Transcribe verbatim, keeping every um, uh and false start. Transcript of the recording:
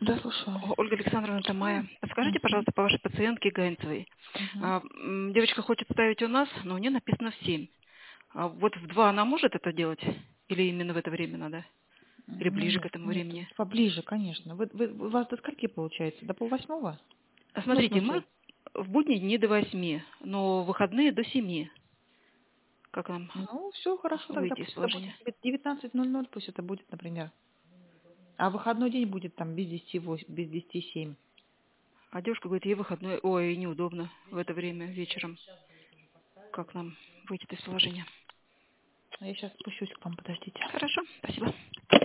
Да, слушаю. О- Ольга Александровна Тамая, подскажите, Мгм. пожалуйста, по вашей пациентке Гаинцевой. Мгм. А, м, девочка хочет ставить у нас, но у нее написано в семь. А вот в два она может это делать? Или именно в это время надо? Или Ну ближе к нет, этому нет, времени? поближе, конечно. Вы, вы- у вас до скольки получается? До полвосьмого? А Ну, в смотрите, мы смысле? в будние дни до восьми, но в выходные до семи. Как нам Ну, все хорошо, тогда выйти из пусть это будет положения? девятнадцать ноль ноль, пусть это будет, например. А выходной день будет там без десяти восемь, без десяти семь. А девушка говорит, ей выходной, ой, неудобно в это время вечером. Как нам выйти из положения? А я сейчас спущусь к вам, подождите. Хорошо, спасибо.